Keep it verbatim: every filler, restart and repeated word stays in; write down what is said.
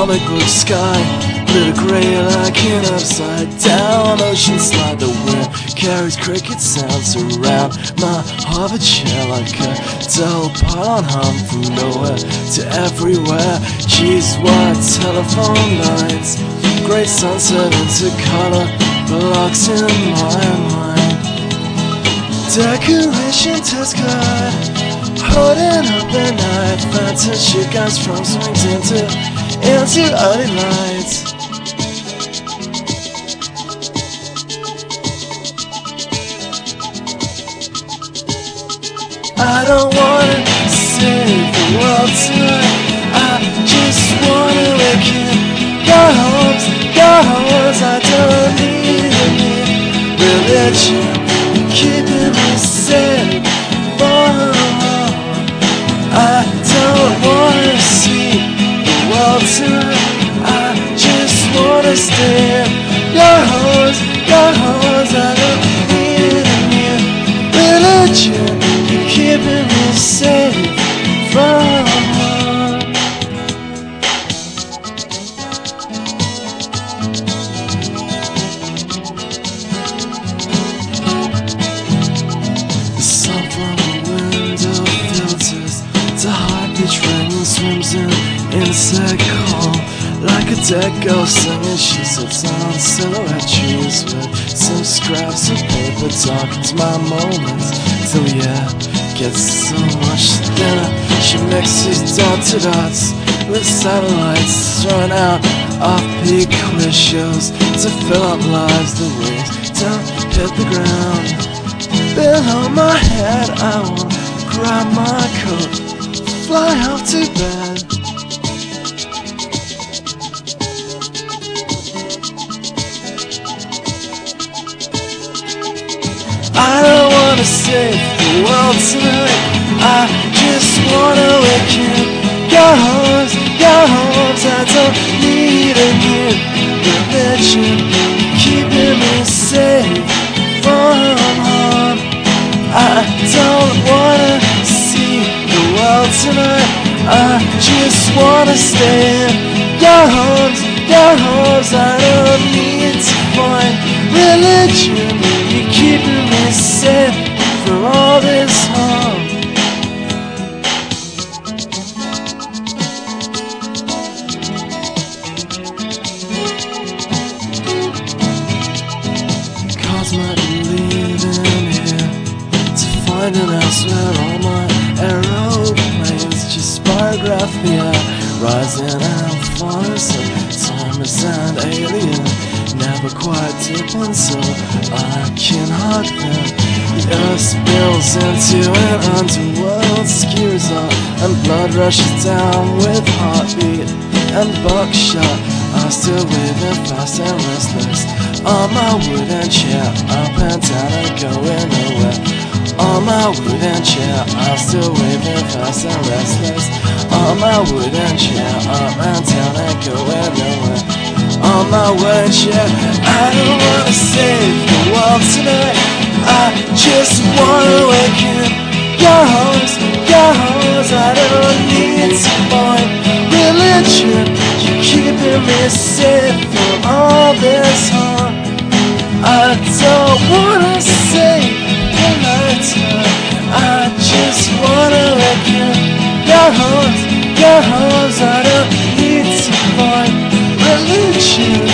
comic book sky, lit grey like an upside down ocean slide. The wind carries cricket sounds around my Harvard chair like a dull pylon hum from nowhere to everywhere. Geez, what telephone lines, great sunset into color blocks in my mind. Decoration test card, holding up at night, fantasy guys from swings into into early lights. I don't wanna save the world tonight, I just wanna wake up. Go homes, go homes, I don't need any religion keeping me safe. I don't wanna see the world tonight, I just wanna stay. Your hoes, your hoes, I don't need any religion keeping me safe from harm. The sun from the window filters to high-pitched rain and swims in insect hole like a dead ghost singing. She sits on silhouette trees with some scraps of paper, darkens my moments till the air gets so much thinner. She mixes dot to dots with satellites, throwing out off-peak quiz shows to fill up lives. The waves don't hit the ground below my head. I will grab my coat, fly off to bed. I don't wanna save the world tonight, I just wanna wake up. Go homes, go homes, I don't need a new religion keeping me safe from harm. I don't wanna see the world tonight, I just wanna stay in. Go homes, go homes, I don't need to find religion, you're keeping me safe from all this harm. Cars might be leaving here to find an elsewhere. All my aeroplanes just spirograph the air, rising and falling, so time is an alien, never quite dipping so I can hug them. The earth spills into an underworld ski resort, and blood rushes down with heartbeat and buckshot. I'm still waving fast and restless on my wooden chair, up and down and going nowhere. On my wooden chair, I'm still waving fast and restless on my wooden chair, up and down and going nowhere. On my wooden chair, I don't wanna save the world tonight, I just wanna wake up. Your hoes, your hoes, I don't need to find religion, you're keeping me safe from all this harm. I don't wanna save the nighttime, I just wanna wake up. Your hoes, your hoes, I don't need to find religion